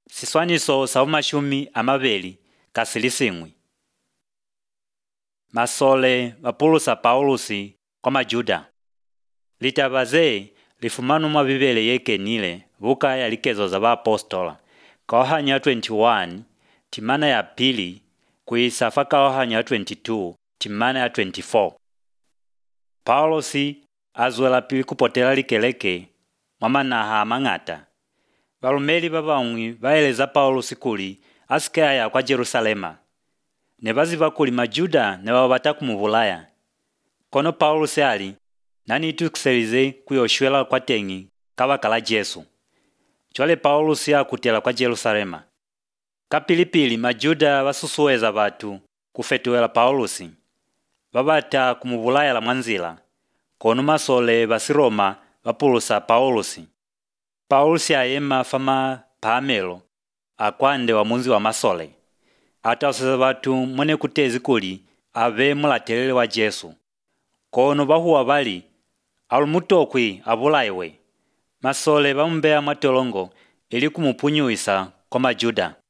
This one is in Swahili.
Siswaniso sa umashumi amabeli kasilising'wi. Masole vapulusa Paulusi kwa majuda. Litabaze lifumanu mwa bibele yekenile vuka ya likezo za vaapostola kaohanya 21 timana ya pili kuisafa kaohanya 22 timana ya 24. Paulosi azwela pili kupotela likeleke mwamanaha amang'ata. Valumeli vavamwi vaeleza Paulosi kuli asikaya kwa Jerusalema. Ne vaziva kuli majuda ne vavata kumuvulaya. Kono Paulosi ali nani itukiselize kuyoshwela kwa tengi kavakala Jesu. Chwale Paulosi akutela kwa Jerusalema. Kapilipili majuda vasusuweza vatu kufetuwela Paulosi. Vavata kumuvulaya la mwanzila. Kono masole vasiroma vapulusa Paulosi. Paulosi ayema fama pamelo akwande wa munzi wa masole. Atauseza vatu mwene kutezi kuli ave mulatelele wa Jesu. Kono vahuwa vali alumutokwi avulaiwe. Masole vamumbea mwatolongo ili kumupunyuisa kwa majuda.